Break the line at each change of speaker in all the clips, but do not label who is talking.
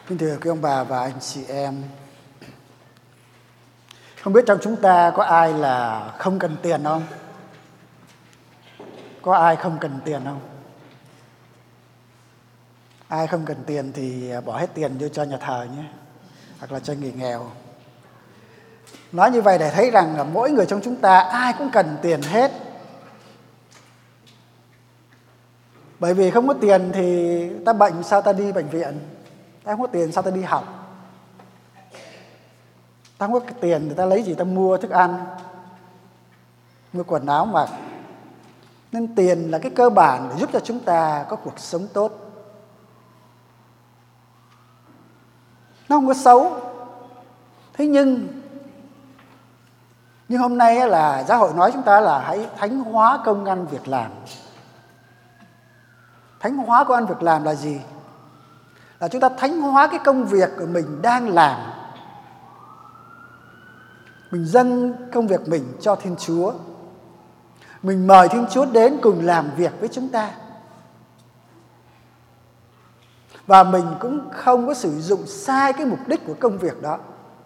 Kính thưa quý ông bà và anh chị em, không biết trong chúng ta có ai là không cần tiền không? Có ai không cần tiền không? Ai không cần tiền thì bỏ hết tiền vô cho nhà thờ nhé, hoặc là cho người nghèo. Nói như vậy để thấy rằng là mỗi người trong chúng ta ai cũng cần tiền hết. Bởi vì không có tiền thì ta bệnh sao ta đi bệnh viện, ta không có tiền sao ta đi học, ta không có tiền thì ta lấy gì ta mua thức ăn, mua quần áo mặc. Nên tiền là cái cơ bản để giúp cho chúng ta có cuộc sống tốt. Nó không có xấu. Thế nhưng hôm nay là giáo hội nói chúng ta là hãy thánh hóa công ăn việc làm. Thánh hóa công ăn việc làm là gì? Là chúng ta thánh hóa cái công việc của mình đang làm. Mình dâng công việc mình cho Thiên Chúa. Mình mời Thiên Chúa đến cùng làm việc với chúng ta. Và mình cũng không có sử dụng sai cái mục đích của công việc đó.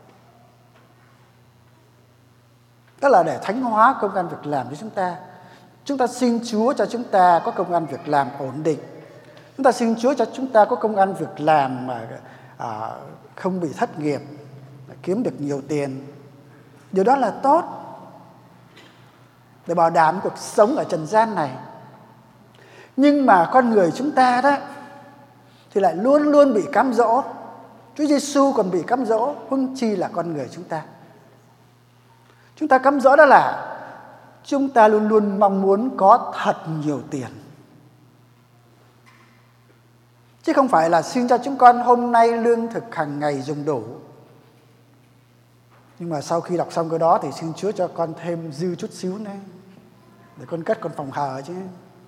Đó là để thánh hóa công ăn việc làm cho chúng ta. Chúng ta xin Chúa cho chúng ta có công ăn việc làm ổn định. Chúng ta xin Chúa cho chúng ta có công ăn việc làm mà không bị thất nghiệp, kiếm được nhiều tiền. Điều đó là tốt để bảo đảm cuộc sống ở trần gian này. Nhưng mà con người chúng ta đó thì lại luôn luôn bị cám dỗ. Chúa Giêsu còn bị cám dỗ, huống chi là con người chúng ta. Chúng ta cám dỗ đó là chúng ta luôn luôn mong muốn có thật nhiều tiền. Chứ không phải là xin cho chúng con hôm nay lương thực hàng ngày dùng đủ. Nhưng mà sau khi đọc xong cái đó thì xin Chúa cho con thêm dư chút xíu nữa, để con cất con phòng hờ chứ.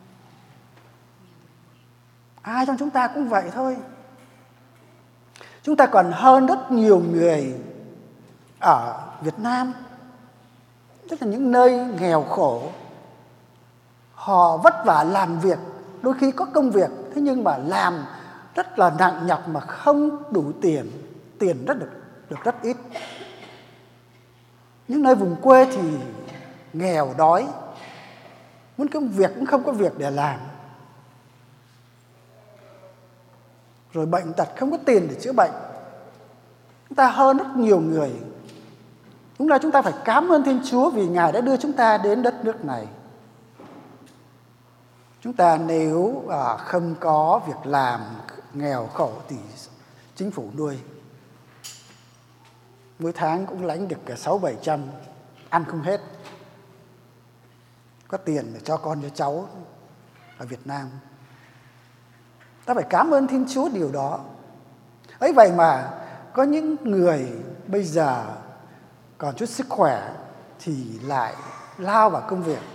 Ai trong chúng ta cũng vậy thôi. Chúng ta còn hơn rất nhiều người ở Việt Nam, tức là những nơi nghèo khổ. Họ vất vả làm việc, đôi khi có công việc, thế nhưng mà làm rất là nặng nhọc mà không đủ tiền. Tiền được rất ít. Những nơi vùng quê thì nghèo đói, muốn công việc cũng không có việc để làm. Rồi bệnh tật không có tiền để chữa bệnh. Chúng ta hơn rất nhiều người. Đúng là chúng ta phải cảm ơn Thiên Chúa vì Ngài đã đưa chúng ta đến đất nước này. Chúng ta nếu không có việc làm, nghèo khổ thì chính phủ nuôi. Mỗi tháng cũng lãnh được 600-700, ăn không hết. Có tiền để cho con cho cháu ở Việt Nam. Ta phải cảm ơn Thiên Chúa điều đó. Ấy vậy mà có những người bây giờ còn chút sức khỏe thì lại lao vào công việc.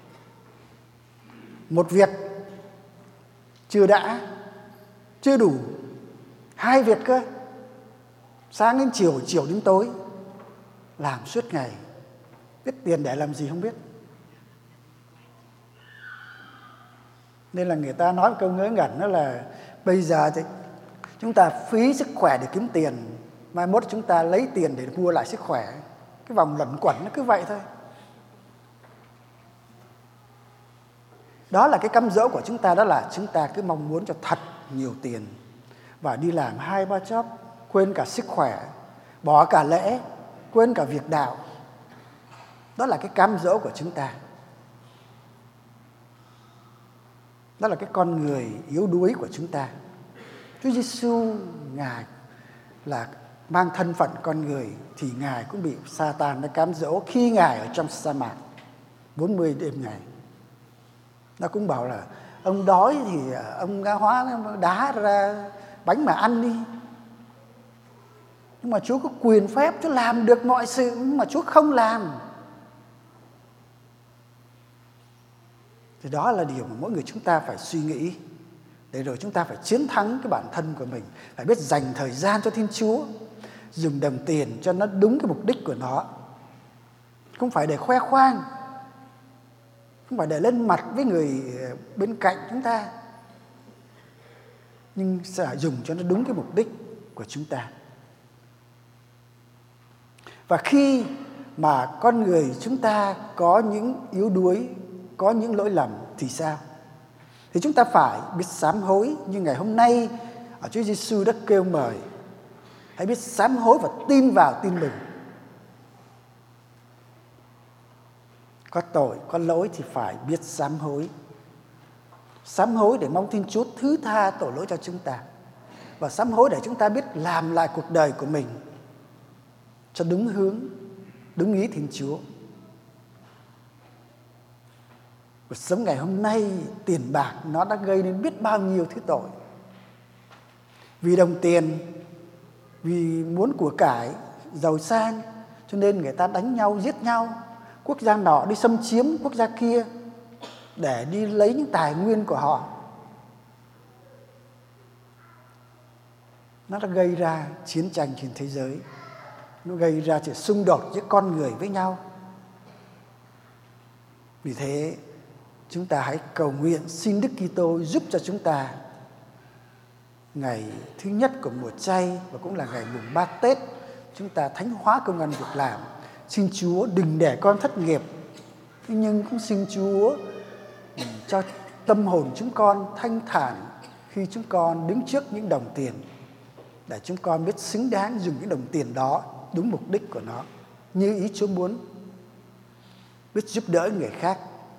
Một việc chưa đủ, 2 việc cơ. Sáng đến chiều, chiều đến tối, làm suốt ngày. Biết tiền để làm gì không biết. Nên là người ta nói một câu ngớ ngẩn đó là bây giờ thì chúng ta phí sức khỏe để kiếm tiền, mai mốt chúng ta lấy tiền để mua lại sức khỏe. Cái vòng luẩn quẩn nó cứ vậy thôi. Đó là cái cám dỗ của chúng ta, đó là chúng ta cứ mong muốn cho thật nhiều tiền và đi làm 2-3 job, quên cả sức khỏe, bỏ cả lễ, quên cả việc đạo. Đó là cái cám dỗ của chúng ta. Đó là cái con người yếu đuối của chúng ta. Chúa Giêsu Ngài là mang thân phận con người thì Ngài cũng bị Sa-tan nó cám dỗ khi Ngài ở trong sa mạc 40 đêm ngày. Nó cũng bảo là ông đói thì ông hóa đá ra bánh mà ăn đi. Nhưng mà Chúa có quyền phép, Chúa làm được mọi sự, nhưng mà Chúa không làm. Thì đó là điều mà mỗi người chúng ta phải suy nghĩ. Để rồi chúng ta phải chiến thắng cái bản thân của mình. Phải biết dành thời gian cho Thiên Chúa. Dùng đồng tiền cho nó đúng cái mục đích của nó. Không phải để khoe khoang. Không phải để lên mặt với người bên cạnh chúng ta. Nhưng sẽ dùng cho nó đúng cái mục đích. của chúng ta. Và khi mà con người chúng ta có những yếu đuối, có những lỗi lầm thì sao? Thì chúng ta phải biết sám hối như ngày hôm nay Chúa Giêsu đã kêu mời. Hãy biết sám hối và tin vào tin mừng. Có tội, có lỗi thì phải biết sám hối. Sám hối để mong Thiên Chúa thứ tha tội lỗi cho chúng ta. Và sám hối để chúng ta biết làm lại cuộc đời của mình cho đúng hướng, đúng ý Thiên Chúa. Cuộc sống ngày hôm nay, tiền bạc nó đã gây nên biết bao nhiêu thứ tội. Vì đồng tiền, vì muốn của cải, giàu sang, cho nên người ta đánh nhau, giết nhau. Quốc gia nọ đi xâm chiếm quốc gia kia để đi lấy những tài nguyên của họ. Nó đã gây ra chiến tranh trên thế giới. Nó gây ra sự xung đột giữa con người với nhau. Vì thế, chúng ta hãy cầu nguyện xin Đức Kitô giúp cho chúng ta ngày thứ nhất của mùa chay và cũng là ngày mùng 3 Tết, chúng ta thánh hóa công ăn việc làm. Xin Chúa đừng để con thất nghiệp, nhưng cũng xin Chúa cho tâm hồn chúng con thanh thản khi chúng con đứng trước những đồng tiền, để chúng con biết xứng đáng dùng những đồng tiền đó đúng mục đích của nó, như ý Chúa muốn, biết giúp đỡ người khác.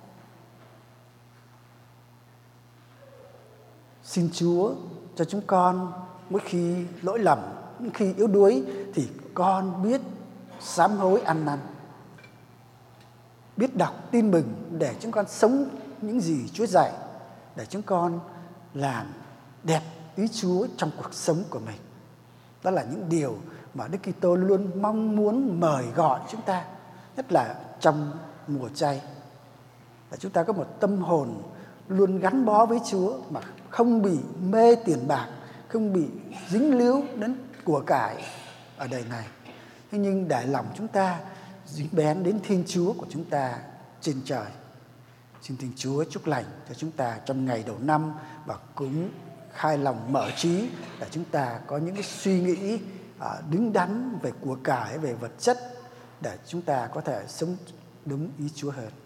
Xin Chúa cho chúng con mỗi khi lỗi lầm, mỗi khi yếu đuối thì con biết sám hối ăn năn, biết đọc tin mừng để chúng con sống những gì Chúa dạy, để chúng con làm đẹp ý Chúa trong cuộc sống của mình. Đó là những điều mà Đức Kitô luôn mong muốn mời gọi chúng ta, nhất là trong mùa chay, để chúng ta có một tâm hồn luôn gắn bó với Chúa mà không bị mê tiền bạc, không bị dính líu đến của cải ở đời này. Thế nhưng để lòng chúng ta dính bén đến Thiên Chúa của chúng ta trên trời. Xin Thiên Chúa chúc lành cho chúng ta trong ngày đầu năm và cũng khai lòng mở trí để chúng ta có những cái suy nghĩ đứng đắn về của cải, về vật chất, để chúng ta có thể sống đúng ý Chúa hơn.